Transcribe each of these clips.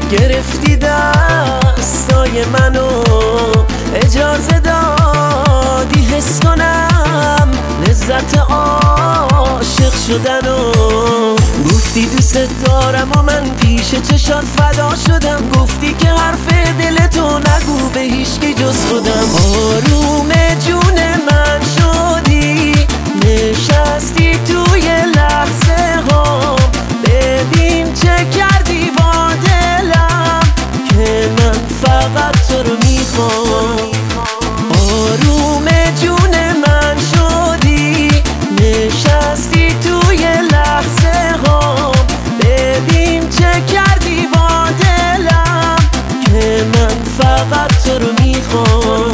گرفتی دستای منو، اجازه دادی حس کنم لذت عاشق شدنو. گفتی دوست دارم و من پیش چشات فدا شدم، گفتی که حرف دلتو نگو به هیچکی جز خودم. آروم جون من شدی، نشستی توی لحظه ها، ببین چه کردی با دلم که من فقط تو رو میخوام. آروم جون من شدی، نشستی توی لحظه ها، ببین چه کردی با دلم که من فقط تو رو میخوام.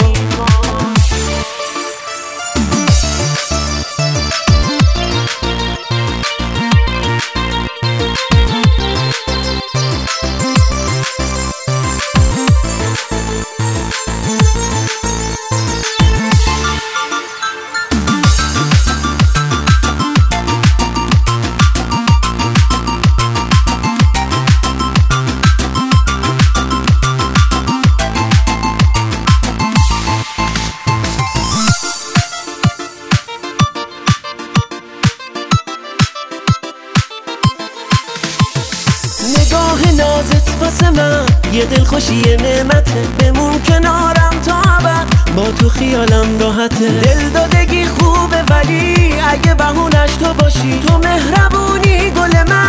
نگاه نازت واسه من یه دلخوشی نعمته، بمون کنارم تا ابد، با تو خیالم راحته. دل دادگی خوبه ولی اگه بهونش تو باشی، تو مهربونی گل من